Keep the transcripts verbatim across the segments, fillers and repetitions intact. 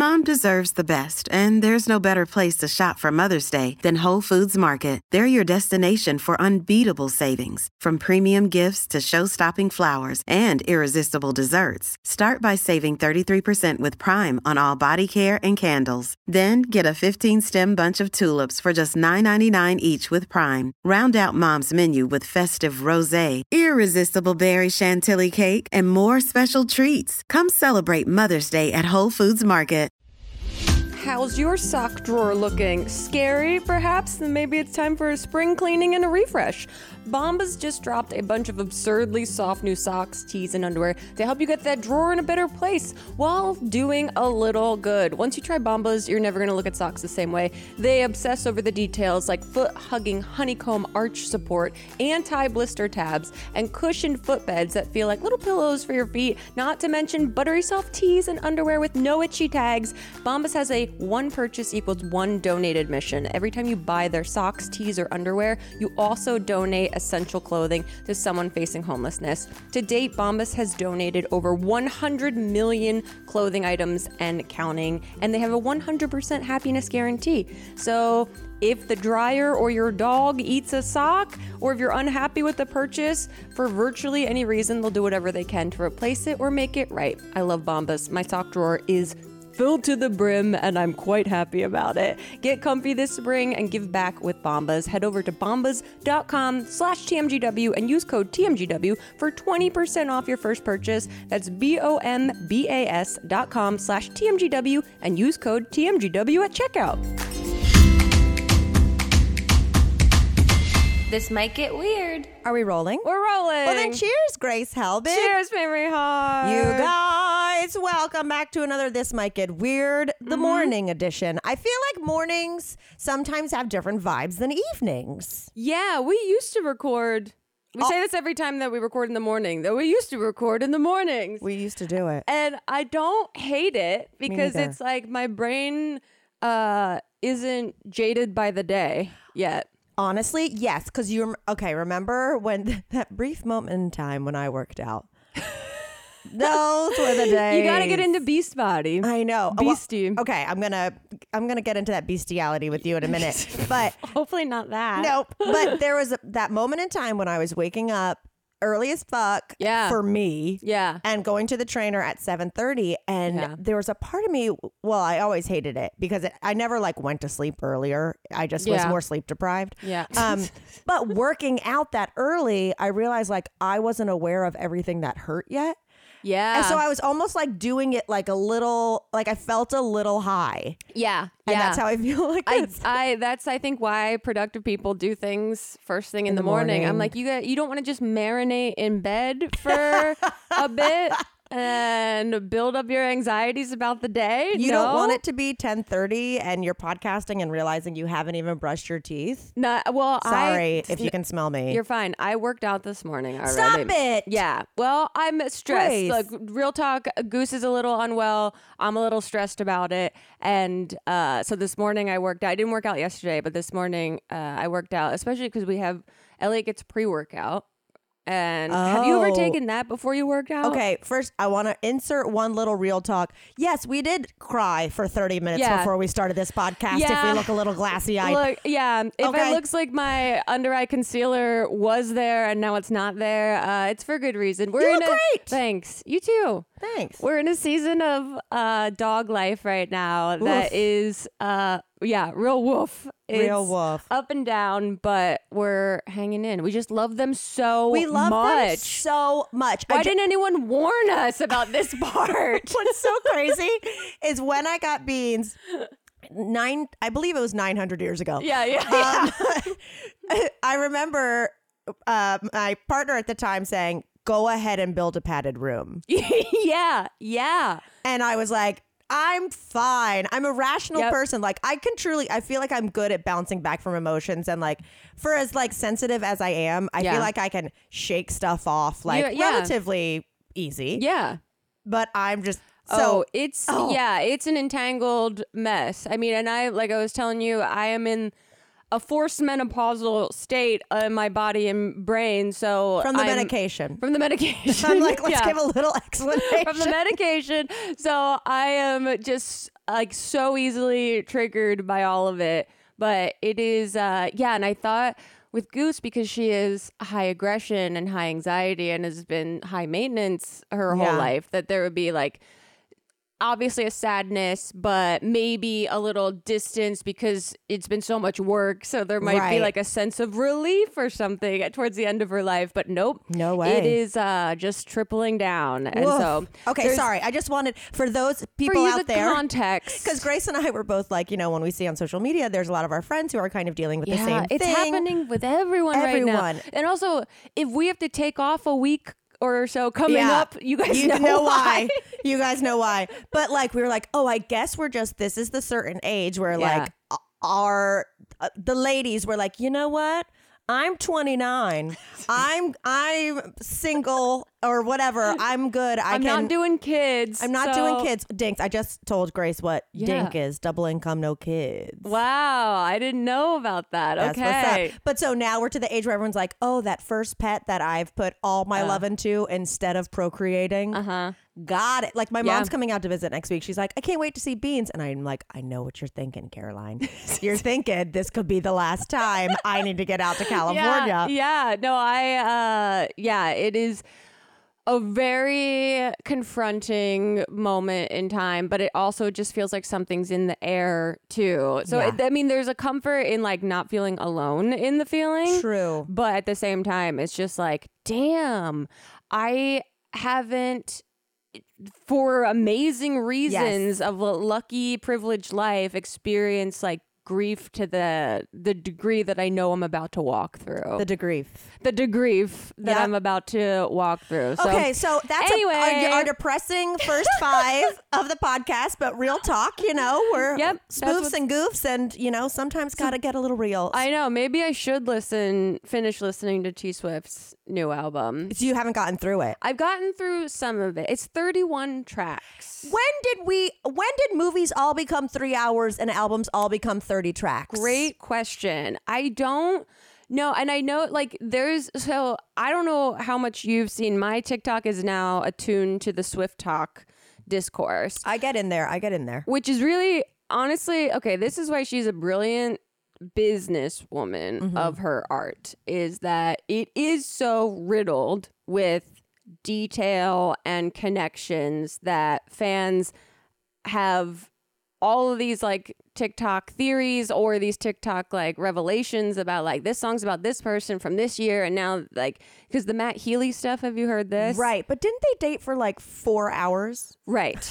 Mom deserves the best, and there's no better place to shop for Mother's Day than Whole Foods Market. They're your destination for unbeatable savings, from premium gifts to show-stopping flowers and irresistible desserts. Start by saving thirty-three percent with Prime on all body care and candles. Then get a fifteen-stem bunch of tulips for just nine ninety-nine each with Prime. Round out Mom's menu with festive rosé, irresistible berry chantilly cake, and more special treats. Come celebrate Mother's Day at Whole Foods Market. How's your sock drawer looking? Scary, perhaps? Then maybe it's time for a spring cleaning and a refresh. Bombas just dropped a bunch of absurdly soft new socks, tees, and underwear to help you get that drawer in a better place while doing a little good. Once you try Bombas, you're never going to look at socks the same way. They obsess over the details like foot-hugging honeycomb arch support, anti-blister tabs, and cushioned footbeds that feel like little pillows for your feet, not to mention buttery soft tees and underwear with no itchy tags. Bombas has a one purchase equals one donated mission. Every time you buy their socks, tees, or underwear, you also donate essential clothing to someone facing homelessness. To date, Bombas has donated over one hundred million clothing items and counting, and they have a one hundred percent happiness guarantee. So if the dryer or your dog eats a sock, or if you're unhappy with the purchase, for virtually any reason, they'll do whatever they can to replace it or make it right. I love Bombas. My sock drawer is filled to the brim, and I'm quite happy about it. Get comfy this spring and give back with Bombas. Head over to bombas.com slash TMGW and use code T M G W for twenty percent off your first purchase. That's B-O-M-B-A-S dot com slash TMGW and use code T M G W at checkout. This might get weird. Are we rolling? We're rolling. Well, then cheers, Grace Helbig. Cheers, Memory Heart. You guys, welcome back to another This Might Get Weird, the mm-hmm. morning edition. I feel like mornings sometimes have different vibes than evenings. Yeah, we used to record. We oh. say this every time that we record in the morning, that we used to record in the mornings. We used to do it. And I don't hate it because it's like my brain uh, isn't jaded by the day yet. Honestly, yes, because you okay. Remember when that brief moment in time when I worked out? Those were the days. You gotta get into beast body. I know, beastie. Well, okay, I'm gonna I'm gonna get into that bestiality with you in a minute, but hopefully not that. Nope. But there was a, that moment in time when I was waking up early as fuck yeah. for me yeah and going to the trainer at seven thirty, and yeah. there was a part of me, well, I always hated it because it, I never like went to sleep earlier. I just yeah. was more sleep deprived. Yeah. Um, but working out that early, I realized like I wasn't aware of everything that hurt yet. Yeah. And so I was almost like doing it like a little, like I felt a little high. Yeah. And yeah. that's how I feel like I, this. I that's I think why productive people do things first thing in, in the, the morning. morning. I'm like, you got you don't want to just marinate in bed for a bit and build up your anxieties about the day. You no? don't want it to be ten thirty and you're podcasting and realizing you haven't even brushed your teeth. No, well, sorry I, if you can smell me. You're fine. I worked out this morning already. Stop it. Yeah. Well, I'm stressed. Grace. Like real talk, Goose is a little unwell. I'm a little stressed about it. And uh, so this morning I worked out. I didn't work out yesterday, but this morning uh, I worked out, especially because we have Elliot gets pre-workout. And oh. have you ever taken that before you worked out? Okay, first I want to insert one little real talk. Yes, we did cry for thirty minutes yeah. before we started this podcast. Yeah. If we look a little glassy eyed. Look, yeah. If okay. it looks like my under eye concealer was there and now it's not there, uh, it's for good reason. We're you in look a, great. Thanks. You too. Thanks. We're in a season of uh, dog life right now that Oof. is, uh, yeah, real woof. It's real woof. Up and down, but we're hanging in. We just love them so we love much. them so much. Why ju- didn't anyone warn us about this part? What's so crazy is when I got beans, nine, I believe it was nine hundred years ago. Yeah, yeah. Um, yeah. I remember uh, my partner at the time saying, go ahead and build a padded room. yeah, yeah. And I was like, I'm fine. I'm a rational yep. person. Like I can truly, I feel like I'm good at bouncing back from emotions, and like for as like sensitive as I am, I yeah. feel like I can shake stuff off like yeah. relatively easy. Yeah. But I'm just so oh, it's oh. yeah, it's an entangled mess. I mean, and I like I was telling you, I am in a forced menopausal state in my body and brain. So from the I'm, medication, from the medication, I'm like, let's yeah. give a little explanation from the medication. So I am just like so easily triggered by all of it. But it is, uh, yeah. And I thought with Goose, because she is high aggression and high anxiety and has been high maintenance her Yeah. whole life, that there would be like obviously a sadness, but maybe a little distance because it's been so much work. So there might Right. be like a sense of relief or something at, towards the end of her life. But nope. No way. It is uh, just tripling down. And Woof. so. Okay, there's- sorry. I just wanted, for those For people you, out the there. context. Because Grace and I were both like, you know, when we see on social media, there's a lot of our friends who are kind of dealing with yeah, the same it's thing. happening with everyone, right Everyone. now. And also, if we have to take off a week or so coming Yeah. up, you guys you know, know why. why. You guys know why. But like, we were like, oh, I guess we're just, this is the certain age where Yeah. like uh, our, uh, the ladies were like, you know what? I'm twenty-nine. I'm I'm single or whatever. I'm good. I I'm can. not doing kids. I'm not so- doing kids. Dinks. I just told Grace what Yeah. dink is. Double income, no kids. Wow, I didn't know about that. That's okay. what's up. But so now we're to the age where everyone's like, oh, that first pet that I've put all my love into instead of procreating. Uh-huh. Got it. Like my Yeah. mom's coming out to visit next week. She's like, I can't wait to see Beans. And I'm like, I know what you're thinking, Caroline. You're thinking this could be the last time I need to get out to California. Yeah, yeah. No, I uh yeah, it is a very confronting moment in time, but it also just feels like something's in the air too. So Yeah. it, I mean, there's a comfort in like not feeling alone in the feeling. True. But at the same time, it's just like, damn, I haven't, for amazing reasons of a lucky, privileged life, experienced like grief to the the degree that I know I'm about to walk through. The degree. The degree f- that Yeah. I'm about to walk through. So, Okay, so that's anyway. a, our, our depressing first five of the podcast, but real talk, you know, we're Yep, that's spoofs what's- and goofs, and you know, sometimes gotta get a little real. I know, maybe I should listen, finish listening to T Swift's new album. you haven't gotten through it. I've gotten through some of it. It's thirty-one tracks. When did we? When did movies all become three hours and albums all become thirty tracks? Great question. I don't know. And I know like there's, so I don't know how much you've seen. My TikTok is now attuned to the Swift Talk discourse, I get in there. I get in there. which is really, honestly, okay, this is why she's a brilliant businesswoman Mm-hmm. of her art, is that it is so riddled with detail and connections that fans have all of these like TikTok theories or these TikTok like revelations about like this song's about this person from this year, and now like because the Matt Healy stuff, have you heard this? Right, but didn't they date for like four hours? Right.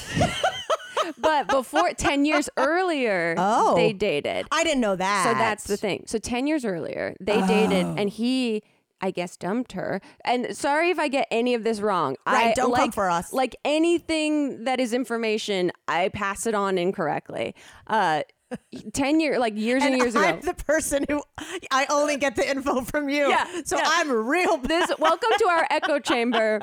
But before ten years earlier, Oh. they dated. I didn't know that. So that's the thing. So ten years earlier, they dated, and he, I guess, dumped her. And sorry if I get any of this wrong. Right, I, don't like, come for us. Like anything that is information, I pass it on incorrectly. Uh, ten years, like years and, And years I'm ago. the person who I only get the info from you. Yeah, So yeah. I'm real. This welcome to our echo chamber.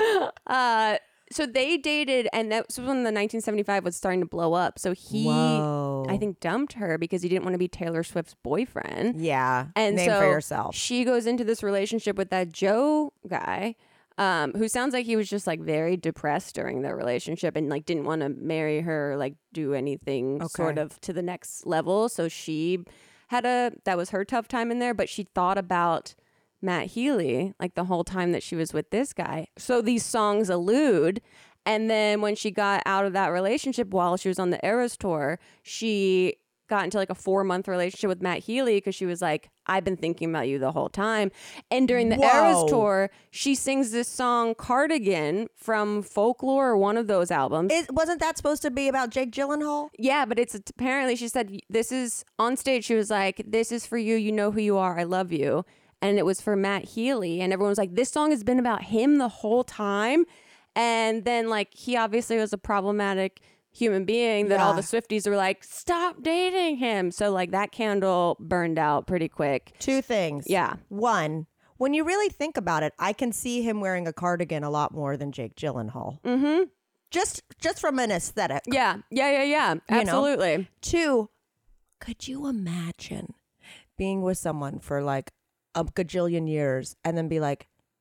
Uh, so they dated, and that was when the nineteen seventy-five was starting to blow up. So he, Whoa. I think, dumped her because he didn't want to be Taylor Swift's boyfriend. Yeah. And name so for yourself. she goes into this relationship with that Joe guy, um, who sounds like he was just like very depressed during their relationship and like didn't want to marry her, or, like do anything sort Okay. of to the next level. So she had a, that was her tough time in there, but she thought about Matt Healy like the whole time that she was with this guy. So these songs allude. And then when she got out of that relationship while she was on the Eras tour, she got into like a four month relationship with Matt Healy because she was like, I've been thinking about you the whole time. And during the Eras Whoa. tour, she sings this song Cardigan from Folklore, or one of those albums. It, wasn't that supposed to be about Jake Gyllenhaal? Yeah, but it's apparently, she said, this is on stage. She was like, this is for you. You know who you are. I love you. And it was for Matt Healy. And everyone was like, this song has been about him the whole time. And then like, he obviously was a problematic human being that all Yeah. the Swifties were like, stop dating him. So like that candle burned out pretty quick. Two things. Yeah. One, when you really think about it, I can see him wearing a cardigan a lot more than Jake Gyllenhaal. Mm-hmm. Just just from an aesthetic. Yeah. Yeah. Yeah. Yeah. know? Absolutely. Two, could you imagine being with someone for like a gajillion years and then be like,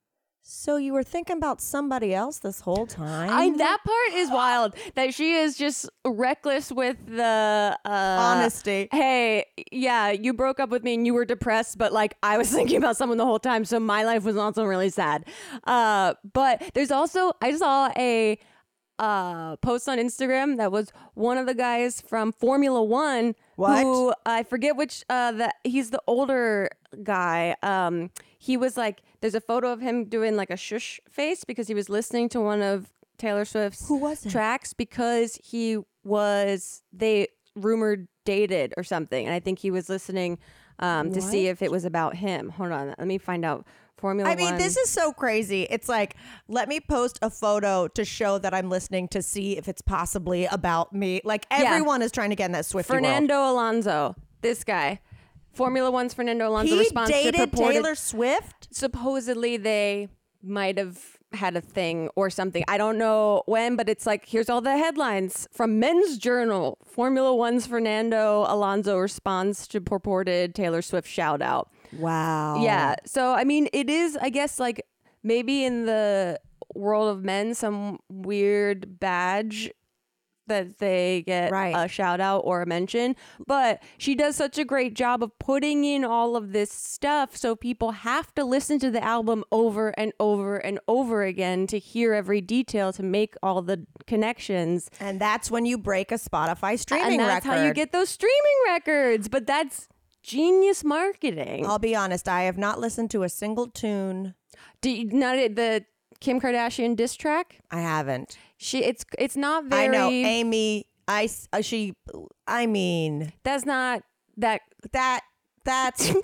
So you were thinking about somebody else this whole time? I, that part is wild. That she is just reckless with the uh, honesty. Hey, yeah, you broke up with me and you were depressed, but like I was thinking about someone the whole time, so my life was also really sad. Uh, but there's also I saw a uh, post on Instagram that was one of the guys from Formula One. What? Who I forget which. Uh, that he's the older guy. Um, he was like. There's a photo of him doing like a shush face because he was listening to one of Taylor Swift's Who was it? tracks because he was, they rumored dated or something. And I think he was listening um, to see if it was about him. Hold on. Let me find out. Formula I mean, One. this is so crazy. It's like, let me post a photo to show that I'm listening to see if it's possibly about me. Like everyone is trying to get in that Swiftie Fernando world. Alonso, this guy. Formula One's Fernando Alonso He responds dated to purported, Taylor Swift? supposedly they might have had a thing or something. I don't know when, but it's like, here's all the headlines from Men's Journal. Formula One's Fernando Alonso responds to purported Taylor Swift shout out. Wow. Yeah. So, I mean, it is, I guess, like maybe in the world of men, some weird badge that they get Right. a shout out or a mention, but she does such a great job of putting in all of this stuff so people have to listen to the album over and over and over again to hear every detail to make all the connections. And that's when you break a Spotify streaming and that's record. how you get those streaming records, but that's genius marketing. I'll be honest, I have not listened to a single tune. Do you, not the Kim Kardashian diss track? I haven't. She it's it's not very I know Amy. I s- uh, she. I mean that's not that that. That's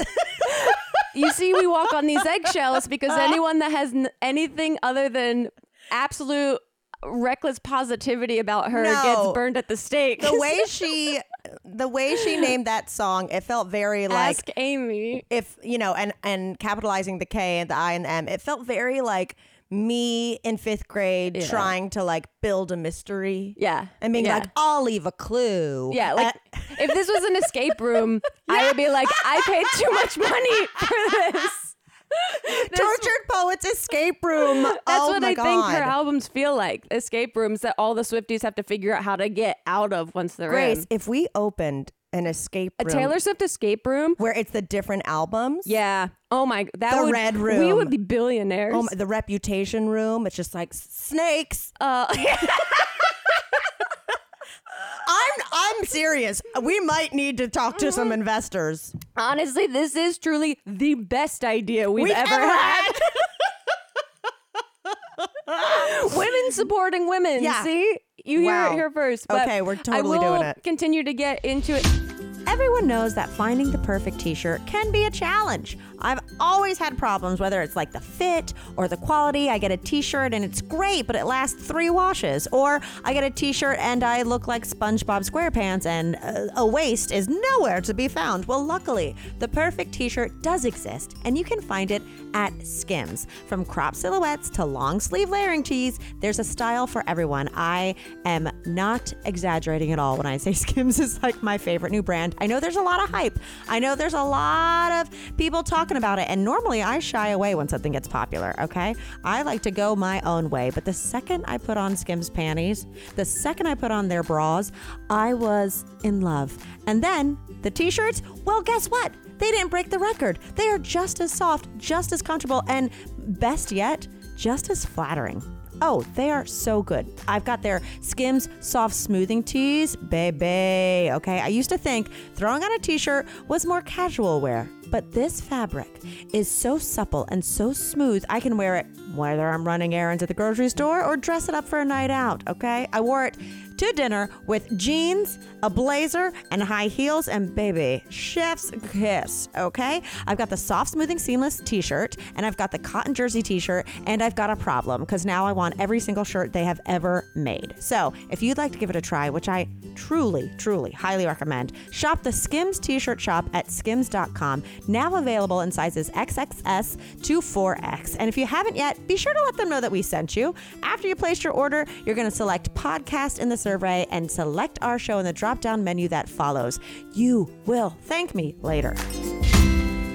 you see we walk on these eggshells because anyone that has n- anything other than absolute reckless positivity about her No. gets burned at the stake. the way she, the way she named that song. It felt very like Ask Amy. if you know, and and capitalizing the K and the I and the M. It felt very like me in fifth grade Yeah. trying to like build a mystery. Yeah. And being yeah. like, I'll leave a clue. Yeah, like Uh, if this was an escape room, I would be like, I paid too much money for this. This- Tortured Poets Escape Room. That's oh what my I God. think her albums feel like. Escape rooms that all the Swifties have to figure out how to get out of once they're Grace, in. if we opened an escape A room Taylor Swift escape room? where it's the different albums. Yeah. Oh my, that The would, Red We Room. would be billionaires. Oh my, the Reputation room. It's just like snakes. Uh, I'm I'm serious. We might need to talk to some investors. honestly, this is truly the best idea we've, We've ever, ever had. Women supporting women. Yeah. See? You hear Wow. it here first. But Okay, we're totally I will doing it. continue to get into it. Everyone knows that finding the perfect t-shirt can be a challenge. I've always had problems, whether it's like the fit or the quality. I get a t-shirt and it's great, but it lasts three washes. Or I get a t-shirt and I look like SpongeBob SquarePants and uh, a waist is nowhere to be found. Well, luckily, the perfect t-shirt does exist, and you can find it at Skims. From crop silhouettes to long sleeve layering tees, there's a style for everyone. I am not exaggerating at all when I say Skims is like my favorite new brand. I know there's a lot of hype. I know there's a lot of people talking about it, and normally I shy away when something gets popular, okay? I like to go my own way, but the second I put on Skims panties, the second I put on their bras, I was in love. And then the t-shirts, well, guess what? They didn't break the record. They are just as soft, just as comfortable, and best yet, just as flattering. Oh, they are so good. I've got their Skims soft smoothing tees, baby. Okay, I used to think throwing on a t-shirt was more casual wear, but this fabric is so supple and so smooth, I can wear it whether I'm running errands at the grocery store or dress it up for a night out, okay? I wore it to dinner with jeans, a blazer, and high heels, and baby, chef's kiss, okay? I've got the soft smoothing seamless t-shirt, and I've got the cotton jersey t-shirt, and I've got a problem because now I want every single shirt they have ever made. So if you'd like to give it a try, which I truly, truly highly recommend, shop the Skims t-shirt shop at skims dot com, now available in sizes X X S to four X. And if you haven't yet, be sure to let them know that we sent you. After you place your order, you're going to select podcast in the survey and select our show in the drop-down menu that follows. You will thank me later.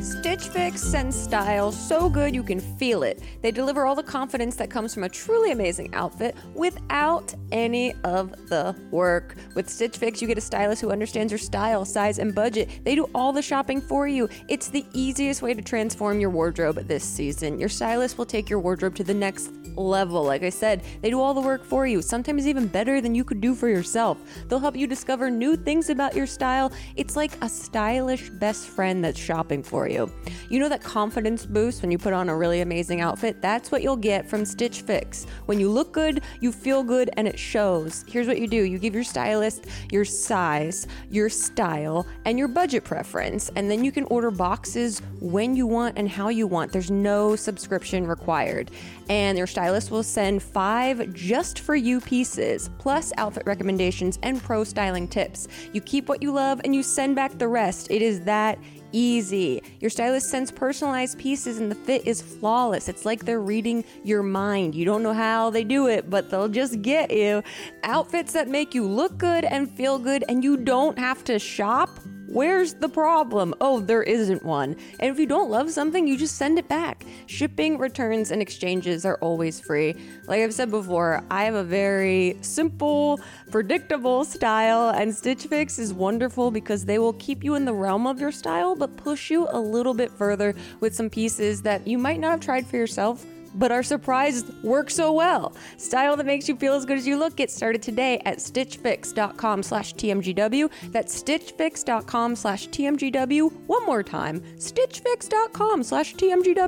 Stitch Fix sends style so good you can feel it. They deliver all the confidence that comes from a truly amazing outfit without any of the work. With Stitch Fix, you get a stylist who understands your style, size, and budget. They do all the shopping for you. It's the easiest way to transform your wardrobe this season. Your stylist will take your wardrobe to the next level. Like I said, they do all the work for you, sometimes even better than you could do for yourself. They'll help you discover new things about your style. It's like a stylish best friend that's shopping for you. You know that confidence boost when you put on a really amazing outfit? That's what you'll get from Stitch Fix. When you look good, you feel good, and it shows. Here's what you do. You give your stylist your size, your style, and your budget preference, and then you can order boxes when you want and how you want. There's no subscription required. And your stylist will send five just for you pieces, plus outfit recommendations and pro styling tips. You keep what you love and you send back the rest. It is that easy. Your stylist sends personalized pieces and the fit is flawless. It's like they're reading your mind. You don't know how they do it, but they'll just get you. Outfits that make you look good and feel good, and you don't have to shop. Where's the problem? Oh, there isn't one. And if you don't love something, you just send it back. Shipping, returns, and exchanges are always free. Like I've said before, I have a very simple, predictable style, and Stitch Fix is wonderful because they will keep you in the realm of your style, but push you a little bit further with some pieces that you might not have tried for yourself, but are surprised work so well. Style that makes you feel as good as you look. Get started today at stitchfix.com slash TMGW. That's stitchfix.com slash TMGW. One more time, stitchfix.com slash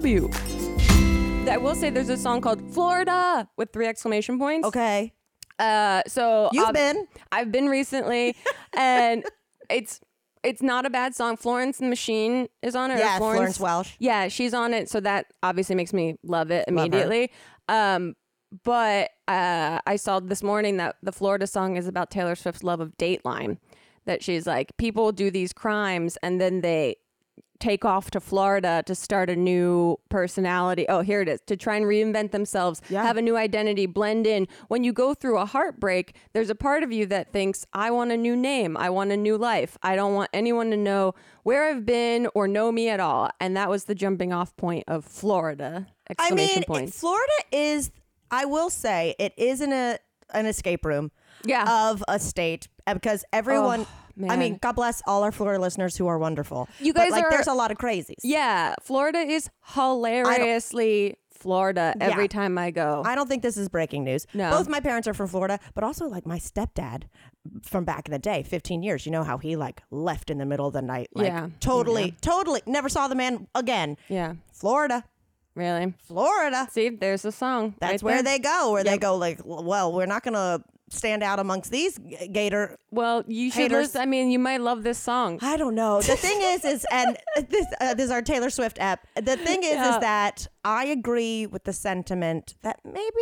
TMGW. I will say there's a song called Florida with three exclamation points. Okay. Uh, so You've um, been. I've been recently, and it's It's not a bad song. Florence and the Machine is on it. Yeah, or Florence, Florence Welch. Yeah, she's on it. So that obviously makes me love it immediately. Love um, but uh, I saw this morning that the Florida song is about Taylor Swift's love of Dateline. That she's like, people do these crimes and then they take off to Florida to start a new personality. Oh, here it is. To try and reinvent themselves, yeah. have a new identity, blend in. When you go through a heartbreak, there's a part of you that thinks, I want a new name. I want a new life. I don't want anyone to know where I've been or know me at all. And that was the jumping off point of Florida. Exclamation I mean, points. Florida is, I will say, it is in a an escape room Yeah. of a state because everyone... Oh. Man. I mean, God bless all our Florida listeners who are wonderful. You guys but, like, are- there's a lot of crazies. Yeah, Florida is hilariously Florida every Yeah. time I go. I don't think this is breaking news. No. Both my parents are from Florida, but also like my stepdad from back in the day, fifteen years. You know how he like left in the middle of the night. Like, Yeah. Totally, Yeah. totally. Never saw the man again. yeah, Florida. really. Florida. See, there's a song. That's right where there. they go, where they Yep. go like, well, we're not going to stand out amongst these g- gator. Well, you should haters. listen. I mean, you might love this song. I don't know. The thing is, is, and this, uh, this is our Taylor Swift app. The thing is, Yeah. is that I agree with the sentiment that maybe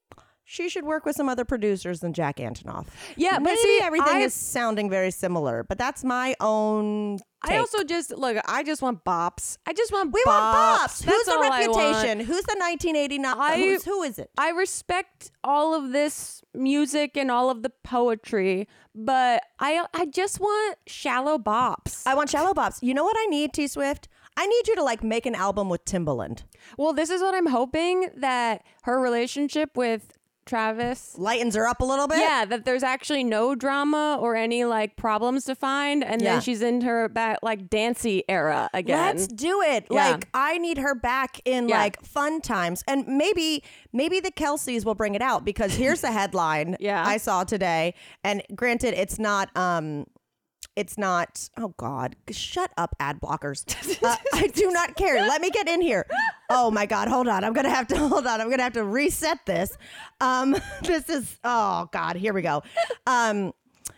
she should work with some other producers than Jack Antonoff. Yeah, but maybe see, everything I- is sounding very similar, but that's my own take. I also just look. I just want bops. I just want. we bops. want bops. That's Who's the all I want. Reputation? Who's the nineteen eighty-nine? I- Who's, who is it? I respect all of this music and all of the poetry, but I I just want shallow bops. I want shallow bops. You know what I need, T Swift? I need you to like make an album with Timbaland. Well, this is what I'm hoping, that her relationship with Travis, Lightens her up a little bit. yeah, that there's actually no drama or any like problems to find, and Yeah. then she's in her back like dancey era again. Let's do it. Yeah. Like I need her back in Yeah. like fun times. And maybe maybe the Kelseys will bring it out because here's the headline Yeah. I saw today. And granted it's not um it's not oh god, shut up ad blockers. Uh, I do not care. Let me get in here. Oh my god, hold on. I'm going to have to hold on. I'm going to have to reset this. Um this is oh god, here we go. Um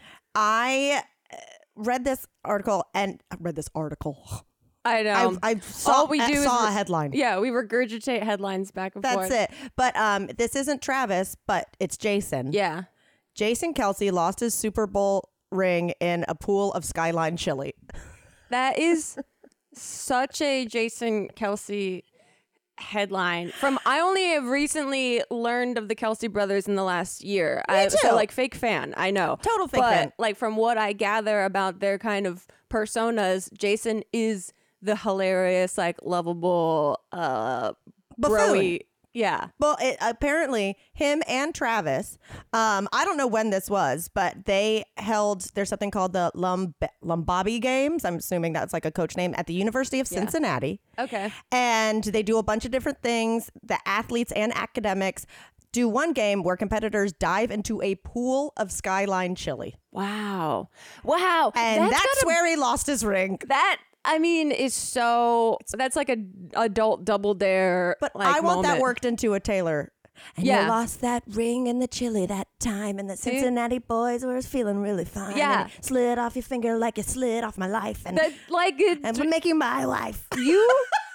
I read this article and I read this article. I know. I, I saw, all we do is saw re- a headline. Yeah, we regurgitate headlines back and That's forth. it. But um, this isn't Travis, but it's Jason. Yeah. Jason Kelce lost his Super Bowl ring in a pool of Skyline chili. That is such a Jason Kelce headline. From I only have recently learned of the Kelce brothers in the last year. I, too. So like fake fan, I know. Total fake but, fan. Like from what I gather about their kind of personas, Jason is the hilarious, like lovable, uh, Buffoon. broy. Yeah. Well, it, apparently him and Travis, um, I don't know when this was, but they held, there's something called the Lum- Lumbabi Games. I'm assuming that's like a coach name at the University of Yeah. Cincinnati. Okay. And they do a bunch of different things. The athletes and academics do one game where competitors dive into a pool of Skyline chili. Wow. Wow. And that's, gotta- where he lost his ring. that, I mean, is so, that's like a adult double dare. But like, I want that moment. worked into a Taylor. And Yeah. you lost that ring in the chili that time, and the Cincinnati boys were feeling really fine. Yeah. And it slid off your finger like it slid off my life. And, That, like, it, and we're making my wife. you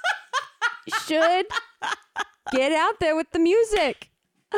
should get out there with the music.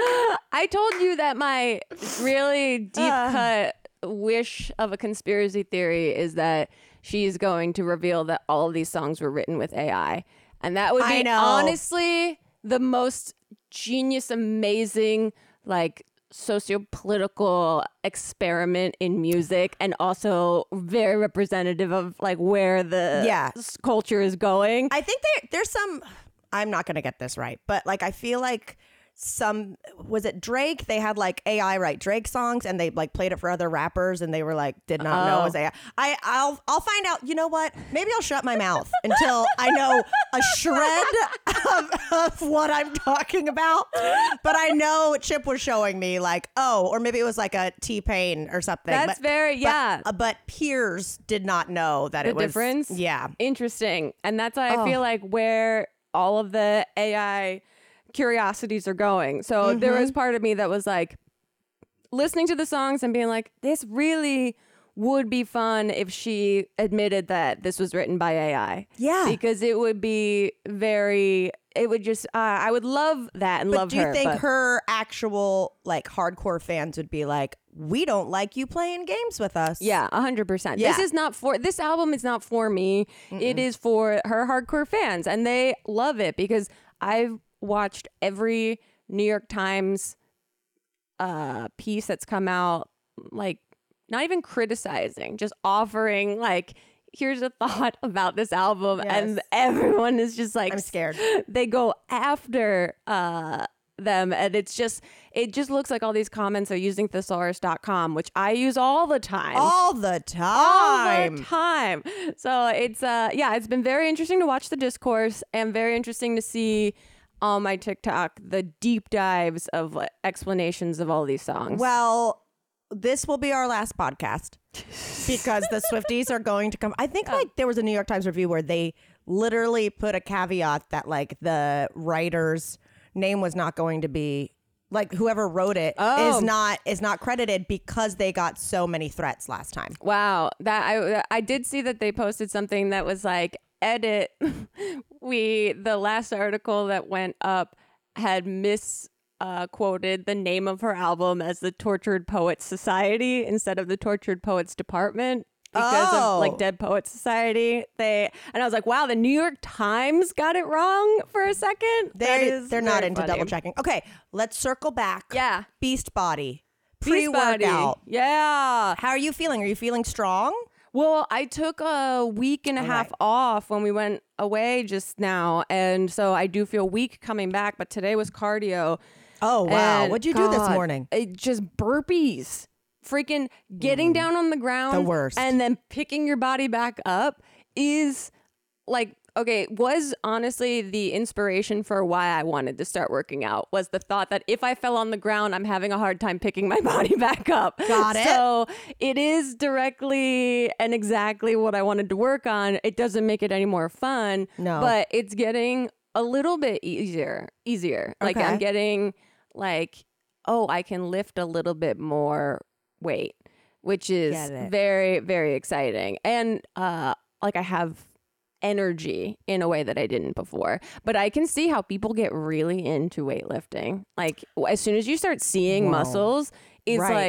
I told you that my really deep cut wish of a conspiracy theory is that she's going to reveal that all of these songs were written with A I. And that would I be know. honestly the most genius, amazing, like socio-political experiment in music, and also very representative of like where the Yeah. s- culture is going. I think there, there's some, I'm not going to get this right, but like I feel like some, was it Drake? They had like A I write Drake songs and they like played it for other rappers and they were like, did not know it was A I. I, I'll, I'll find out, you know what? Maybe I'll shut my mouth until I know a shred of, of what I'm talking about. But I know Chip was showing me like, oh, or maybe it was like a T-Pain or something. That's but, very, but- yeah. uh, But peers did not know that The it was. difference? Yeah. Interesting. And that's why I Oh. feel like where all of the A I curiosities are going. So there Mm-hmm. was part of me that was like listening to the songs and being like, this really would be fun if she admitted that this was written by A I. Yeah. Because it would be very, it would just, uh, I would love that and But love do you her. think but- her actual like hardcore fans would be like, we don't like you playing games with us? Yeah, a hundred percent. Yeah. This is not for this album is not for me. It is for her hardcore fans, and they love it because I've watched every New York Times uh, piece that's come out, like not even criticizing, just offering like, here's a thought about this album, and Yes. everyone is just like, I'm scared. They go after uh them, and it's just it just looks like all these comments are using thesaurus dot com, which I use all the time. All the all time. the time. So it's uh yeah, it's been very interesting to watch the discourse, and very interesting to see on my TikTok the deep dives of like, explanations of all these songs. Well, this will be our last podcast because the Swifties are going to come. I think like there was a New York Times review where they literally put a caveat that like the writer's name was not going to be like whoever wrote it Oh. is not is not credited because they got so many threats last time. Wow, that I I did see that they posted something that was like, edit, we the last article that went up had mis uh, quoted the name of her album as the Tortured Poets Society instead of the Tortured Poets Department because Oh. of like Dead Poets Society. They and I was like, wow, the New York Times got it wrong for a second. That They is they're not very into funny. double checking. Okay, let's circle back. Yeah. Beast Body. Beast Body. Pre-workout. Yeah. How are you feeling? Are you feeling strong? Well, I took a week and a All half right. off when we went away just now. And so I do feel weak coming back, but today was cardio. Oh, wow. And What'd you do this God, morning? It just burpees. Freaking getting down on the ground. The worst. And then picking your body back up is like, okay, was honestly the inspiration for why I wanted to start working out was the thought that if I fell on the ground, I'm having a hard time picking my body back up. Got it. So it is directly and exactly what I wanted to work on. It doesn't make it any more fun. No. But it's getting a little bit easier, easier. Like Okay. I'm getting like, oh, I can lift a little bit more weight, which is Get it. very, very exciting. And uh, like I have energy in a way that I didn't before. But I can see how people get really into weightlifting. Like as soon as you start seeing Whoa. muscles, it's Right. like,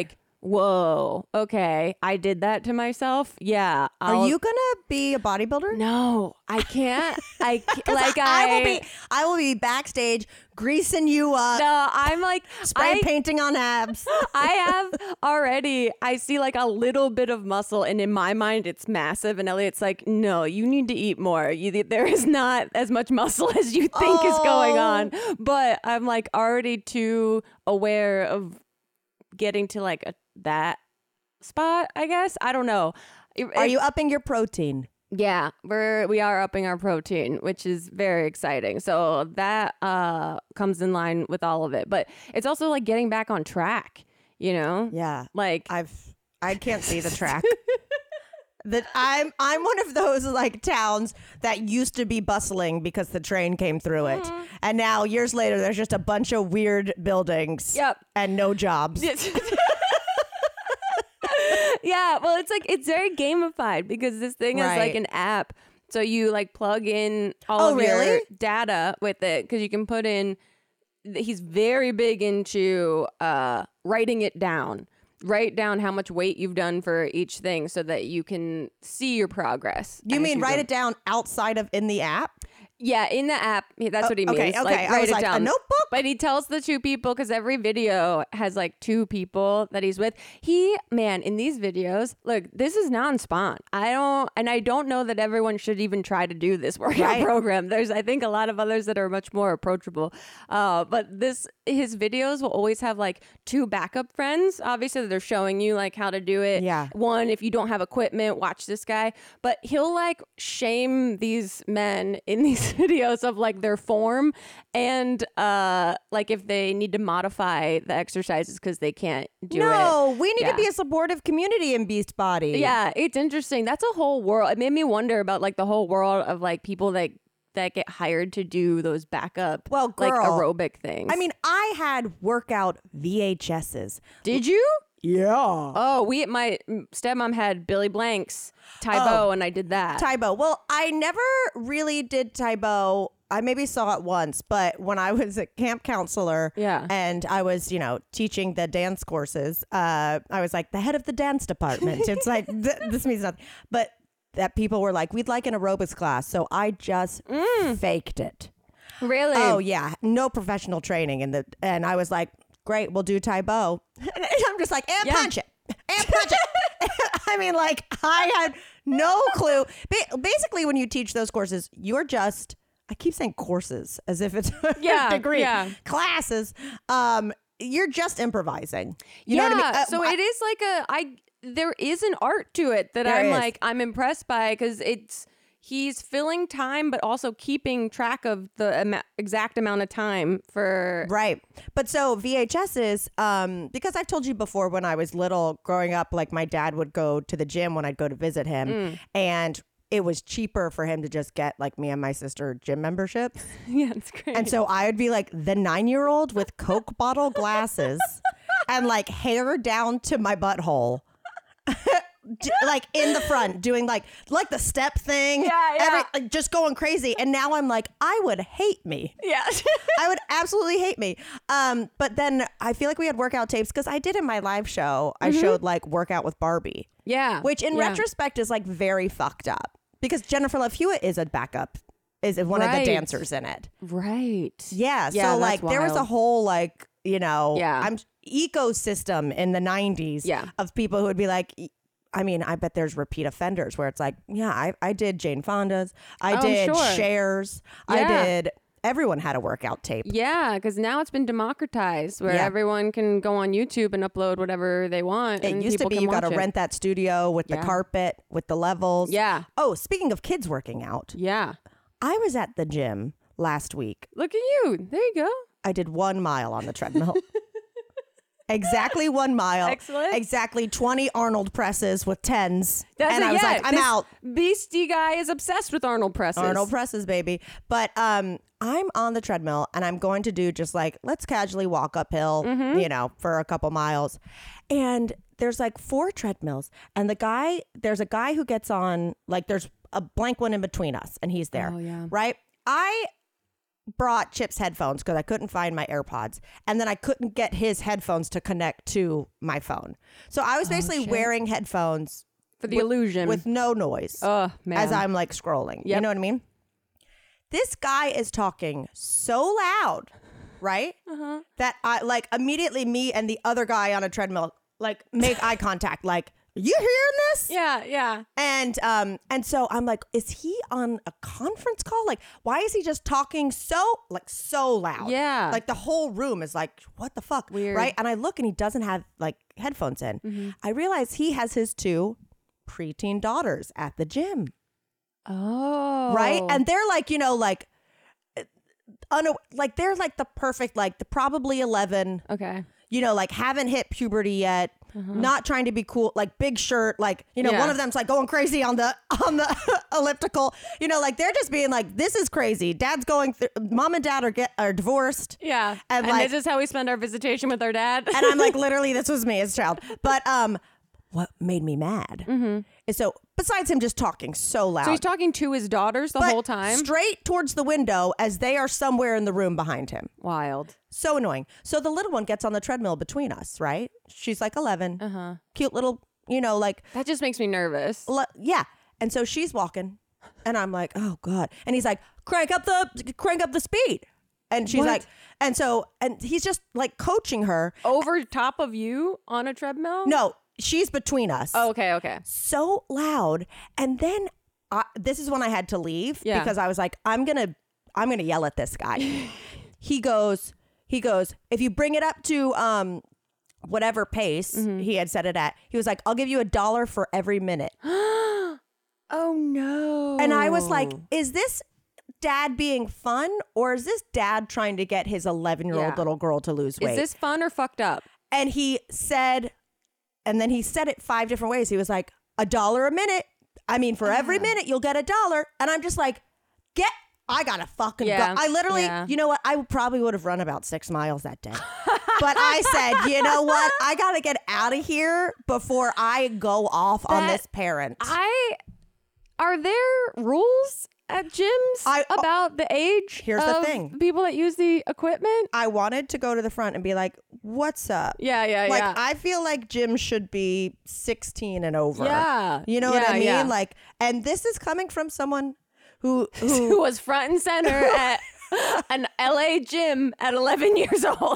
whoa, okay, I did that to myself. Yeah. I'll, Are you gonna be a bodybuilder? No, I can't. I can't, like I, I, I will be. I will be backstage greasing you up, No, I'm like spray I, painting on abs. I have already. I see like a little bit of muscle, and in my mind, it's massive. And Elliot's like, "No, you need to eat more. You, there is not as much muscle as you think Oh. is going on." But I'm like already too aware of getting to like a, that spot. I guess I don't know. It- Are it- you upping your protein? Yeah, we're we are upping our protein, which is very exciting. So that uh comes in line with all of it. But it's also like getting back on track, you know? Yeah, Like I've. I can't see the track. That I'm I'm one of those like towns that used to be bustling because the train came through it, Mm-hmm. and now years later there's just a bunch of weird buildings. Yep. And no jobs. Yeah, well, it's like it's very gamified because this thing is like Right. an app. So you like plug in all Oh, of your really? data with it because you can put in. He's very big into uh, writing it down. Write down how much weight you've done for each thing so that you can see your progress. You as mean write go. it down outside of in the app? Yeah, in the app. yeah, That's what he means. okay, okay. Like, I write was it like, a down. notebook? But he tells the two people because every video has like two people that he's with. He, man, in these videos, look, this is non-spawn. I don't, and I don't know that everyone should even try to do this workout Right. program. There's, I think, a lot of others that are much more approachable. Uh, but this, his videos will always have like two backup friends. Obviously, they're showing you like how to do it. Yeah. One, if you don't have equipment, watch this guy. But he'll like shame these men in these videos of like their form and uh like if they need to modify the exercises because they can't do it. No, we need Yeah. to be a supportive community in Beast Body. Yeah, it's interesting. That's a whole world. It made me wonder about like the whole world of like people that that get hired to do those backup Well, like girl, aerobic things. I mean, I had workout V H S's. did you? Yeah. Oh, we my stepmom had Billy Blank's Tybo, Oh. and I did that. Tybo. Well, I never really did Tybo. I maybe saw it once, but when I was a camp counselor Yeah. and I was, you know, teaching the dance courses, uh, I was like the head of the dance department. It's like, th- this means nothing. But that people were like, we'd like an aerobics class. So I just faked it. Really? Oh, yeah. No professional training. in the And I was like, great, we'll do Tybo. And I'm just like, and Yeah. punch it. And punch it. I mean, like, I had no clue. Ba- basically, when you teach those courses, you're just, I keep saying courses as if it's a Yeah, degree. yeah. Classes. Um, you're just improvising. You yeah. know what I mean? Uh, so I- it is like a I. There is an art to it that There I'm is. like I'm impressed by because it's he's filling time but also keeping track of the ama- exact amount of time for. Right. But so V H S's, um, because I've told you before when I was little growing up, like my dad would go to the gym when I'd go to visit him Mm. and it was cheaper for him to just get like me and my sister gym memberships. Yeah, it's great. And so I would be like the nine year old with Coke bottle glasses and like hair down to my butthole. D- like in the front doing like like the step thing. Yeah, yeah. like, just going crazy. And now I'm like, I would hate me. yeah. I would absolutely hate me. Um, but then I feel like we had workout tapes because I did in my live show. I showed like workout with Barbie, yeah. which in yeah. retrospect is like very fucked up because Jennifer Love Hewitt is a backup, is one of Right. the dancers in it. Right. Yeah. Yeah, so that's like there was a wild. whole like, you know, Yeah. I'm ecosystem in the nineties Yeah. of people who would be like, I mean, I bet there's repeat offenders where it's like, yeah, I, I did Jane Fonda's. I Oh, did sure. Cher's. I Yeah. did. Everyone had a workout tape. Yeah, because now it's been democratized where Yeah. everyone can go on YouTube and upload whatever they want. It and used to people be can you got to watch it. rent that studio with the Yeah. carpet, with the levels. Yeah. Oh, speaking of kids working out, Yeah. I was at the gym last week. Look at you. There you go. I did one mile on the treadmill. Exactly one mile. Excellent. Exactly twenty Arnold presses with tens. That's and it, I was yeah, like, I'm this out. Beastie guy is obsessed with Arnold presses. Arnold presses, baby. But um, I'm on the treadmill and I'm going to do just like, let's casually walk uphill, Mm-hmm. you know, for a couple miles. And there's like four treadmills. And the guy, there's a guy who gets on, like, there's a blank one in between us and he's there. Oh, yeah. Right? I brought Chip's headphones because I couldn't find my AirPods. And then I couldn't get his headphones to connect to my phone. So I was basically shit. wearing headphones For the with, illusion. with no noise Oh, man. as I'm like scrolling. You Yep. know what I mean? This guy is talking so loud, right? Uh-huh. That I like immediately me and the other guy on a treadmill like make eye contact. Like, you hearing this? Yeah, yeah. And um and so I'm like, is he on a conference call? Like, why is he just talking so like so loud? Yeah. Like the whole room is like, what the fuck? Weird. Right? And I look and he doesn't have like headphones in. Mm-hmm. I realize he has his two preteen daughters at the gym. Oh. Right? And they're like, you know, like unaw- like they're like the perfect, like the probably eleven, Okay. you know, like haven't hit puberty yet, not trying to be cool, like big shirt, like, you know, Yeah. one of them's like going crazy on the on the elliptical, you know, like they're just being like, this is crazy. Dad's going through, mom and dad are get are divorced. Yeah. And, And, like- this is how we spend our visitation with our dad. And I'm like, literally, this was me as a child. But um, what made me mad is so besides him just talking so loud, so he's talking to his daughters the but whole time? straight towards the window as they are somewhere in the room behind him. Wild. So annoying. So the little one gets on the treadmill between us, right? She's like eleven, Uh-huh. cute little, you know, like, That just makes me nervous. le- yeah. And so she's walking, and I'm like, oh god. And he's like, crank up the, crank up the speed. And she's What? like, and so, and he's just like coaching her. Over top of you on a treadmill? No, she's between us. Oh, okay, okay. So loud. And then I, this is when I had to leave Yeah. because I was like, I'm gonna, I'm gonna yell at this guy. he goes, he goes, if you bring it up to um, whatever pace Mm-hmm. he had set it at, he was like, I'll give you a dollar for every minute. Oh, no. And I was like, is this dad being fun or is this dad trying to get his eleven year old Yeah. little girl to lose weight? Is this fun or fucked up? And he said, and then he said it five different ways. He was like, a dollar a minute. I mean, for every minute, you'll get a dollar. And I'm just like, get, I gotta fucking Yeah, go. I literally, yeah. you know what? I probably would have run about six miles that day. But I said, you know what? I gotta get out of here before I go off on That- this parent. I are there rules at gyms I- about the age Here's the of thing. people that use the equipment? I wanted to go to the front and be like, what's up? Yeah, yeah, Like, yeah. I feel like gyms should be sixteen and over. Yeah. You know what I Yeah, mean? yeah. Like, and this is coming from someone who, Who who was front and center at an L A gym at eleven years old.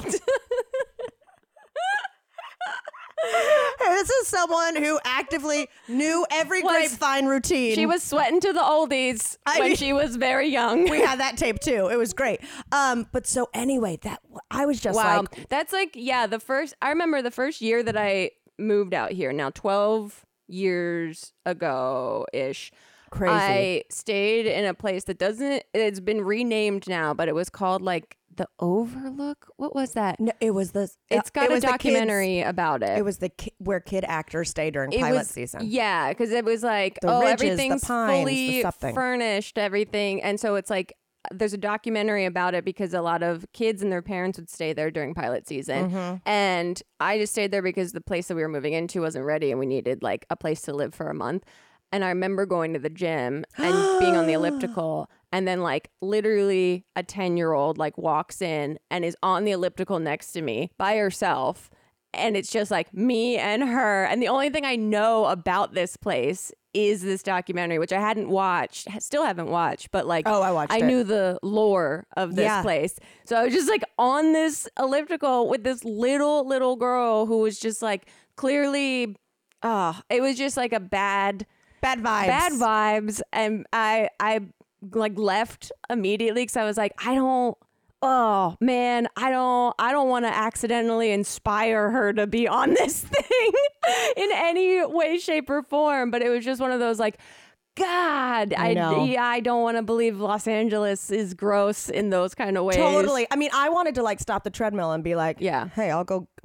this is someone who actively knew every Was- grapevine routine. She was sweating to the oldies I when mean- she was very young. We had that tape too. It was great. Um, but so anyway, that I was just Wow. like, That's like, yeah, the first, I remember the first year that I moved out here, now twelve years ago ish. Crazy. I stayed in a place that doesn't, it's been renamed now, but it was called like the Overlook. What was that? no, it was this. It's got it a was the kids- documentary about it. It was the ki- where kid actors stay during It pilot was, season. Yeah, because it was like, The oh, ridges, the everything's pines, the fully something. furnished, everything. And so it's like, there's a documentary about it because a lot of kids and their parents would stay there during pilot season. Mm-hmm. And I just stayed there because the place that we were moving into wasn't ready and we needed like a place to live for a month. And I remember going to the gym and being on the elliptical, and then like literally a ten year old like walks in and is on the elliptical next to me by herself. And it's just like me and her. And the only thing I know about this place is this documentary, which I hadn't watched, still haven't watched, but like, Oh, I watched I it. knew the lore of this Yeah. place. So I was just like on this elliptical with this little, little girl who was just like clearly, oh, it was just like a bad, Bad vibes. bad vibes. And I, I like left immediately because I was like, I don't, oh man, I don't, I don't want to accidentally inspire her to be on this thing in any way, shape, or form. But it was just one of those like, God, I I, know. yeah, I don't want to believe Los Angeles is gross in those kind of ways. Totally. I mean, I wanted to like stop the treadmill and be like, Yeah. hey, I'll go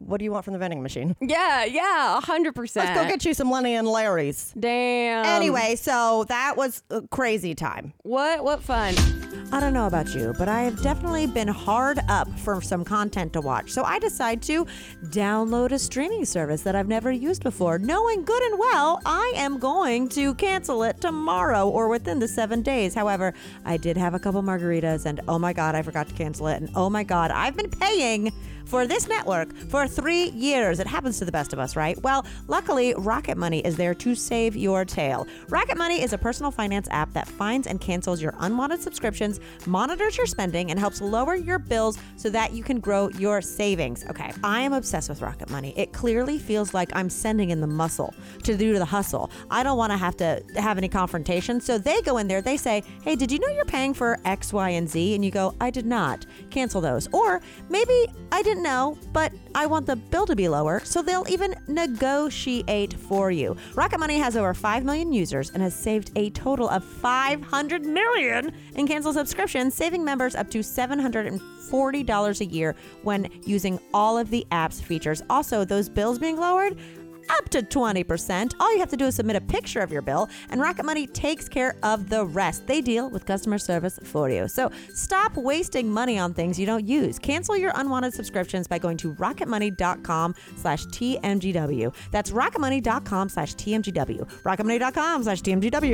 what do you want from the vending machine? Yeah, yeah, one hundred percent. Let's go get you some Lenny and Larry's. Damn. Anyway, so that was a crazy time. What what fun. I don't know about you, but I have definitely been hard up for some content to watch. So I decide to download a streaming service that I've never used before, knowing good and well I am going to cancel it tomorrow or within the seven days. However, I did have a couple margaritas and oh my God, I forgot to cancel it. And oh my God, I've been paying for this network for three years. It happens to the best of us, right? Well, luckily, Rocket Money is there to save your tail. Rocket Money is a personal finance app that finds and cancels your unwanted subscriptions, monitors your spending, and helps lower your bills so that you can grow your savings. Okay, I am obsessed with Rocket Money. It clearly feels like I'm sending in the muscle to do the hustle. I don't want to have to have any confrontation. So they go in there, they say, hey, did you know you're paying for X, Y, and Z? And you go, I did not. Cancel those. Or maybe I didn't know, but I want the bill to be lower, so they'll even negotiate for you. Rocket Money has over five million users and has saved a total of five hundred million in canceled subscriptions, saving members up to seven hundred forty dollars a year when using all of the app's features. Also, those bills being lowered, up to twenty percent. All you have to do is submit a picture of your bill, and Rocket Money takes care of the rest. They deal with customer service for you. So stop wasting money on things you don't use. Cancel your unwanted subscriptions by going to rocketmoney.com slash TMGW. That's rocketmoney.com slash TMGW. rocketmoney.com slash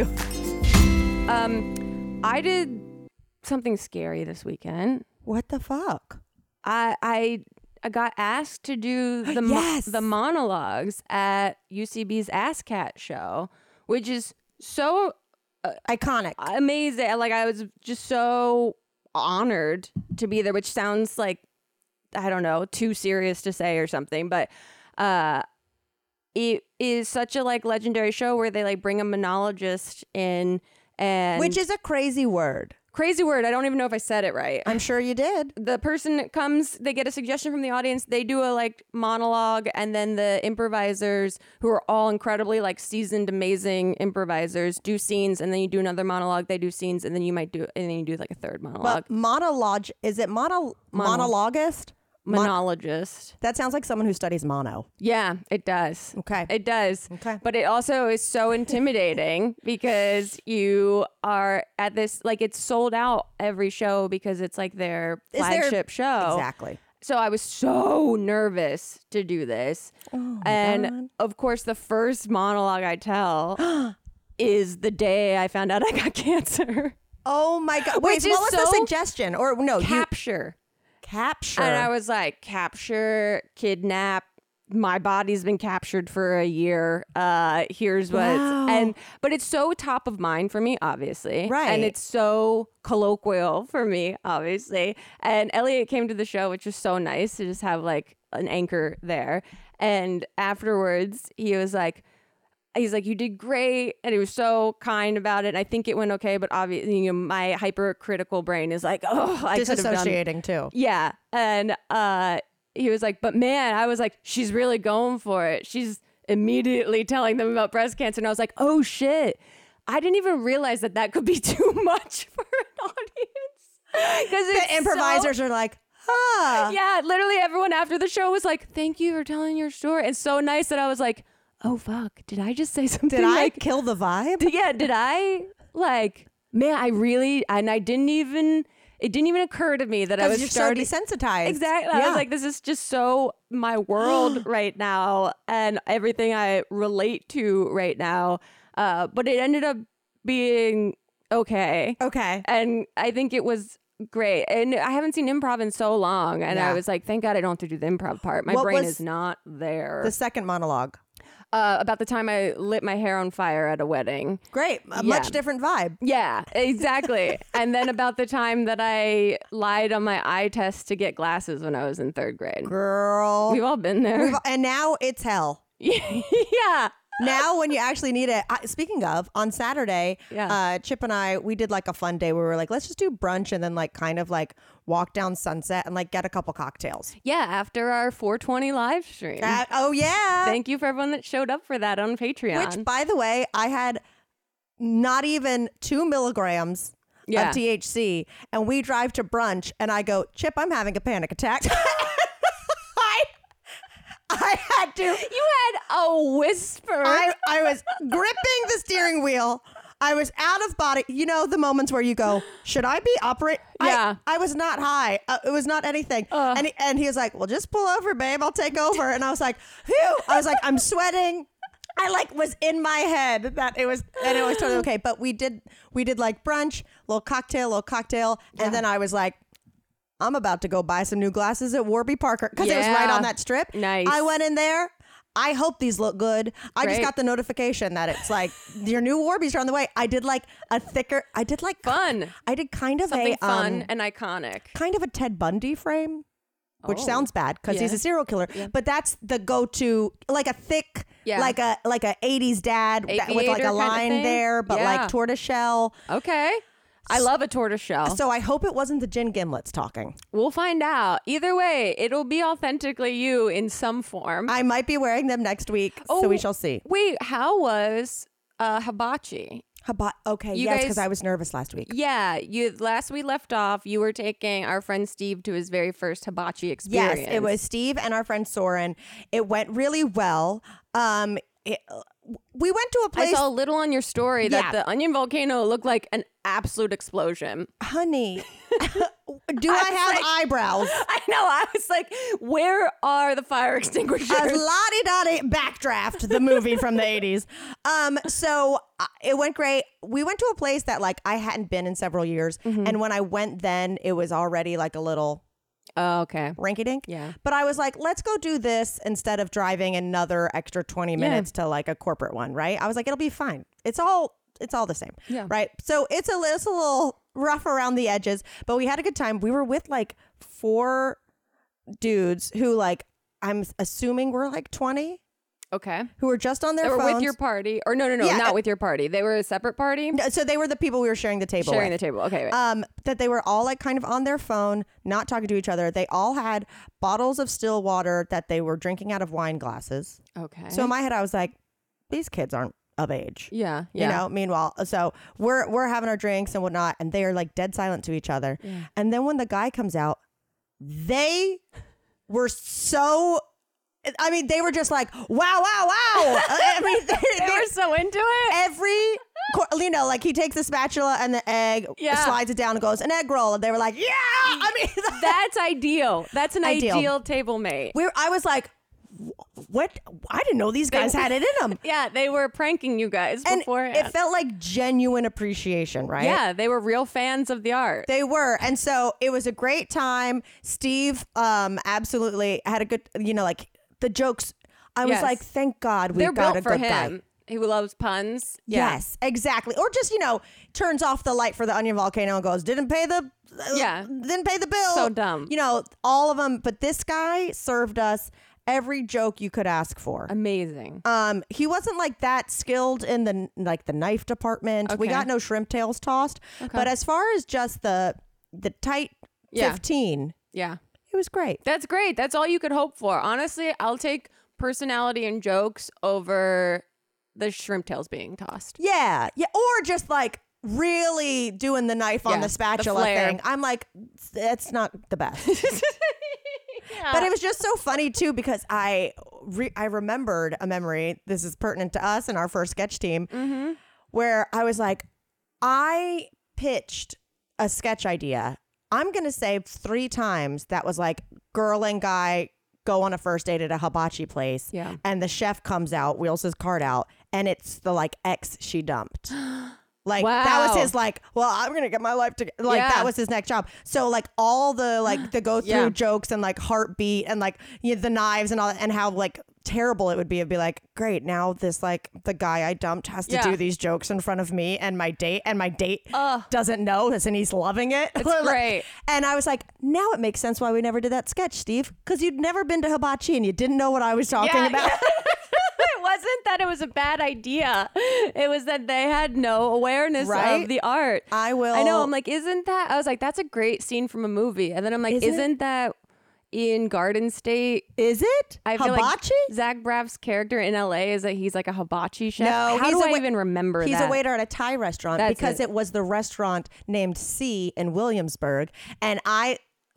TMGW. Um, I did something scary this weekend. What the fuck? I I I got asked to do the mo- Yes. the monologues at U C B's ASSCAT show, which is so Iconic. amazing. Like, I was just so honored to be there, which sounds like, I don't know, too serious to say or something, but uh it is such a like legendary show where they like bring a monologist in, and Which is a crazy word. crazy word. I don't even know if I said it right. I'm sure you did. The person comes, they get a suggestion from the audience, they do a like monologue, and then the improvisers, who are all incredibly like seasoned, amazing improvisers, do scenes, and then you do another monologue, they do scenes, and then you might do, and then you do like a third monologue. But monologue, is it mono, Mono- monologist? Mon- Monologist. that sounds like someone who studies mono. Yeah, it does. Okay. It does. Okay. But it also is so intimidating because you are at this, like, it's sold out every show because it's like their Is there- flagship show. Exactly. So I was so nervous to do this. Oh, and God. of course, the first monologue I tell is the day I found out I got cancer. Oh my God. Wait, Which so what is was the so suggestion? Or no, you Capture. capture. And I was like, capture, kidnap. My body's been captured for a year. Uh, here's what, Wow. and but it's so top of mind for me, obviously, Right. And it's so colloquial for me, obviously. And Elliot came to the show, which was so nice to just have like an anchor there. And afterwards, he was like, he's like, you did great, and he was so kind about it. I think it went okay, but obviously, you know, my hypercritical brain is like, oh, I could have done. disassociating too. Yeah. And uh, he was like, but man, I was like, she's really going for it. She's immediately telling them about breast cancer. And I was like, oh shit. I didn't even realize that that could be too much for an audience. Because The improvisers are like, ah. Yeah, literally everyone after the show was like, thank you for telling your story. It's so nice that I was like, oh fuck, did I just say something Did I like, kill the vibe? yeah, did I like, man, I really, and I didn't even, it didn't even occur to me that I was you're starting. so desensitized. Exactly. I Yeah. was like, this is just so my world right now and everything I relate to right now. Uh, but it ended up being okay. Okay. And I think it was great. And I haven't seen improv in so long. And Yeah. I was like, thank God I don't have to do the improv part. My What brain was is not there. The second monologue. Uh, about the time I lit my hair on fire at a wedding. Great. A Yeah. much different vibe. Yeah, exactly. And then about the time that I lied on my eye test to get glasses when I was in third grade. Girl. We've all been there. We've- and now it's hell. Yeah. Now when you actually need it. I, speaking of, on Saturday, Yeah. uh, Chip and I, we did like a fun day where we were like, let's just do brunch and then like kind of like walk down Sunset and like get a couple cocktails. Yeah, after our four twenty live stream. Uh, oh, yeah. Thank you for everyone that showed up for that on Patreon. Which, by the way, I had not even two milligrams Yeah. of T H C, and we drive to brunch, and I go, Chip, I'm having a panic attack. I, had to. You had a whisper. I, I was gripping the steering wheel. I was out of body. You know, the moments where you go, should I be operate? Yeah. I, I was not high. Uh, it was not anything. Uh. And, he, and he was like, well, just pull over, babe. I'll take over. And I was like, phew. I was like, I'm sweating. I like was in my head that it was, and it was totally okay. But we did, we did like brunch, little cocktail, little cocktail. Yeah. And then I was like, I'm about to go buy some new glasses at Warby Parker because it was right Yeah. on that strip. Nice. I went in there. I hope these look good. I just Great. got the notification that it's like your new Warbies are on the way. I did like a thicker. I did like Fun. I did kind of Something a fun um, and iconic. kind of a Ted Bundy frame, which Oh. sounds bad because he's Yeah. a serial killer. But that's the go-to, like a thick, Yeah. like a like a eighties dad that, with like Aviator a kind of line thing? there, but Yeah. like tortoiseshell. Okay. I love a tortoiseshell. So I hope it wasn't the gin gimlets talking. We'll find out. Either way, it'll be authentically you in some form. I might be wearing them next week, so we shall see. Wait, how was uh, hibachi? Haba- okay, You yes, guys- because I was nervous last week. Yeah, you last we left off, you were taking our friend Steve to his very first hibachi experience. Yes, it was Steve and our friend Soren. It went really well. Um, it, we went to a I place, saw a little on your story that Yeah. the onion volcano looked like an absolute explosion. honey. Do I, was have like- eyebrows? I know. I was like, where are the fire extinguishers? As Lottie Dottie Backdraft, the movie from the eighties. Um, so uh, it went great. We went to a place that like I hadn't been in several years, Mm-hmm. and when I went, then it was already like a little Oh, okay. rinky dink. Yeah. But I was like, let's go do this instead of driving another extra twenty minutes to like a corporate one, right? I was like, it'll be fine. It's all it's all the same. Yeah. Right. So it's a, it's a little rough around the edges, but we had a good time. We were with like four dudes who like I'm assuming were like twenty, Okay. who were just on their They were phones. with your party. Or no, no, no, Yeah. not with your party. They were a separate party? No, so they were the people we were sharing the table Sharing with. the table. Okay. Wait. Um, that they were all like kind of on their phone, not talking to each other. They all had bottles of still water that they were drinking out of wine glasses. okay. So in my head, I was like, these kids aren't of age. yeah. You Yeah. know, meanwhile, so we're we're having our drinks and whatnot, and they are like dead silent to each other. Yeah. And then when the guy comes out, they were so. I mean, they were just like, wow, wow, wow. I mean, they, They were so into it. every, cor- you know, like he takes the spatula and the egg, Yeah. slides it down and goes, an egg roll. And they were like, yeah. I mean, That's ideal. That's an Ideal. ideal, table mate. we were, I was like, what? I didn't know these guys had it in them. Yeah, they were pranking you guys And beforehand. it felt like genuine appreciation, right? Yeah, they were real fans of the art. They were. And so it was a great time. Steve um absolutely had a good, you know, like the jokes. I was Yes. like, thank God we They're got built a for good him. guy. Who loves puns. Yeah. Yes, exactly. Or just, you know, turns off the light for the onion volcano and goes, didn't pay the uh, Yeah. didn't pay the bill. So dumb. You know, all of them. But this guy served us every joke you could ask for. Amazing. Um, he wasn't like that skilled in the like the knife department. We Okay. got no shrimp tails tossed. But as far as just the the tight Yeah. fifteen, Yeah. it was great. That's great. That's all you could hope for. Honestly, I'll take personality and jokes over the shrimp tails being tossed. Yeah, yeah, or just like really doing the knife on Yeah, the the spatula flair. thing. I'm like, that's not the best. But it was just so funny too because I re- I remembered a memory. This is pertinent to us and our first sketch team, Mm-hmm. where I was like, I pitched a sketch idea. I'm gonna say three times that was like girl and guy go on a first date at a hibachi place, Yeah. and the chef comes out, wheels his cart out, and it's the like ex she dumped. Like that was Wow. his like, well, I'm gonna get my life together. Like Yeah. that was his next job. So like all the like the go through Yeah. jokes and like heartbeat and like you know, the knives and all that, and how like terrible it would be. It'd be like, great, now this like the guy I dumped has to Yeah. do these jokes in front of me and my date, and my date Ugh. doesn't know this and he's loving it. It's Like- great. And I was like, now it makes sense why we never did that sketch, Steve, because you'd never been to hibachi and you didn't know what I was talking Yeah, about. yeah. It wasn't that it was a bad idea. It was that they had no awareness Right? of the art. I will. I know. I'm like, isn't that? I was like, that's a great scene from a movie. And then I'm like, Isn't it? isn't that in Garden State? Is it I feel hibachi? like Zach Braff's character in L A is that he's like a hibachi chef. No, How he's do a I wa- even remember He's that? a waiter at a Thai restaurant That's because it. it. was the restaurant named C in Williamsburg. And I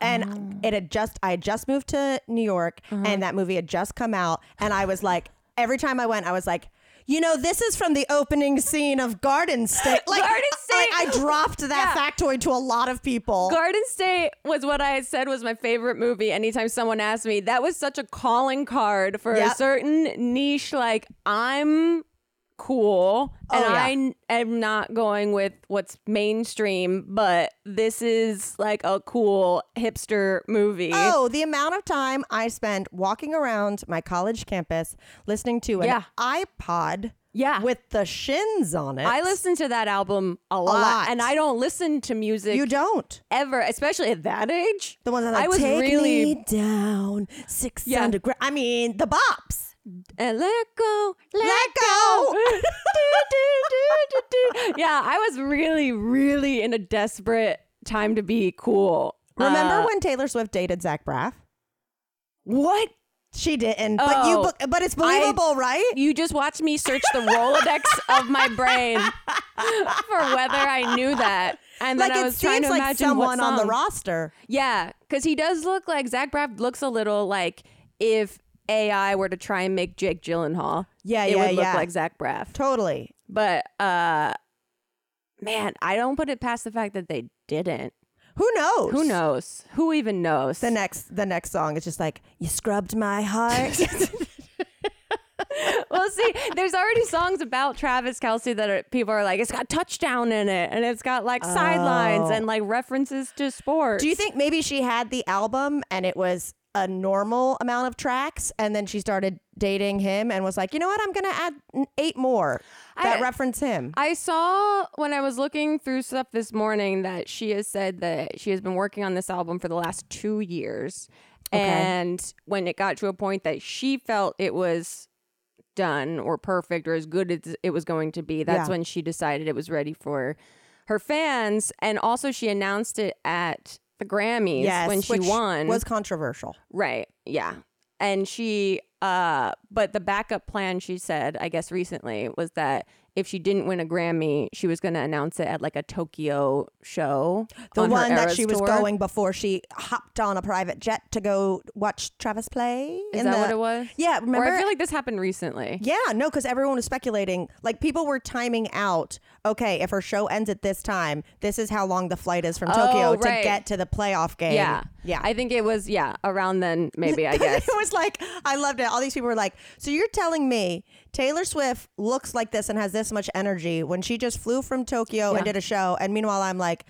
And Oh. it had just, I had just moved to New York Uh-huh. and that movie had just come out. And I was like, every time I went, I was like, you know, this is from the opening scene of Garden State. Like, Garden State. like, I dropped that Yeah. factoid to a lot of people. Garden State was what I had said was my favorite movie. Anytime someone asked me, that was such a calling card for Yep. a certain niche. Like, I'm cool and Oh, yeah. I n- am not going with what's mainstream, but this is like a cool hipster movie. Oh, the amount of time I spent walking around my college campus listening to an Yeah. iPod Yeah. with the Shins on it. I listened to that album a lot, lot. and I don't listen to music You don't. ever, especially at that age. The ones that like, I was take really me down six Yeah. underground. I mean, the bops. and let go, let, Let go. do, do, do, do, do. Yeah, I was really, really in a desperate time to be cool. Remember Uh, when Taylor Swift dated Zach Braff? what? She didn't, but you, Oh, bu- but it's believable, right? You just watched me search the Rolodex of my brain for whether I knew that. And then Like I it was trying seems to like imagine someone what on the song. roster. Yeah, because he does look like, Zach Braff looks a little like if A I were to try and make Jake Gyllenhaal. Yeah, it yeah, would look yeah. like Zach Braff. Totally. But uh, man, I don't put it past the fact that they didn't. Who knows? Who knows? Who even knows? The next, the next song is just like, you scrubbed my heart. Well, see, there's already songs about Travis Kelce that are, people are like, it's got touchdown in it, and it's got like sidelines Oh. and like references to sports. Do you think maybe she had the album and it was a normal amount of tracks, and then she started dating him and was like, you know what, I'm gonna add n- eight more that I- reference him. I saw when I was looking through stuff this morning that she has said that she has been working on this album for the last two years. Okay. And when it got to a point that she felt it was done or perfect or as good as it was going to be, that's Yeah. when she decided it was ready for her fans. And also she announced it at the Grammys Yes, when she which won. was controversial. Right. Yeah. And she, uh, but the backup plan, she said, I guess recently, was that if she didn't win a Grammy, she was going to announce it at like a Tokyo show. The on her one that Eras she was tour. going before she hopped on a private jet to go watch Travis play. Is in that the- what it was? Yeah, remember? Or I feel like this happened recently. Yeah, no, because everyone was speculating. Like people were timing out. Okay, if her show ends at this time, this is how long the flight is from Oh, Tokyo right. to get to the playoff game. Yeah. yeah. I think it was, yeah, around then, maybe, I guess. It was like, I loved it. All these people were like, so you're telling me Taylor Swift looks like this and has this much energy when she just flew from Tokyo Yeah. and did a show. And meanwhile, I'm like,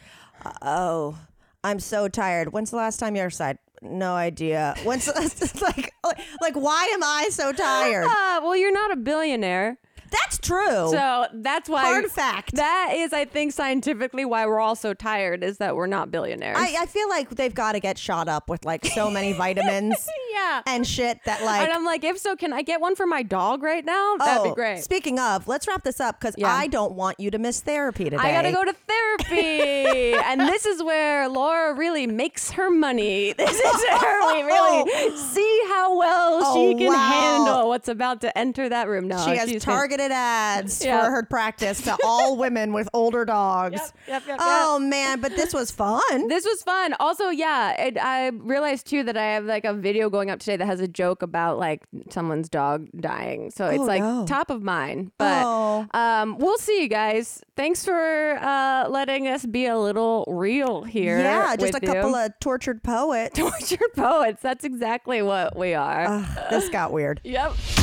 oh, I'm so tired. When's the last time you ever sighed? No idea. When's the last, like, like, why am I so tired? Uh, well, you're not a billionaire. That's true. So that's why. Hard fact. That is, I think, scientifically why we're all so tired is that we're not billionaires. I, I feel like they've got to get shot up with like so many vitamins yeah. and shit that like. And I'm like, if so, can I get one for my dog right now? That'd oh, be great. Speaking of, let's wrap this up because Yeah. I don't want you to miss therapy today. I gotta go to therapy. And this is where Laura really makes her money. This is where we really see how well Oh, she can wow. handle what's about to enter that room. No, She has she's targeted ads Yeah. for her practice to all women with older dogs. Yep, yep, yep, oh man, but this was fun. This was fun. Also, yeah, it, I realized too that I have like a video going up today that has a joke about like someone's dog dying. So it's Oh, like no. top of mind. But Oh. um, we'll see you guys. Thanks for uh, letting us be a little real here. Yeah, just a with you. couple of tortured poets. tortured poets. That's exactly what we are. Ugh, this got weird. Yep.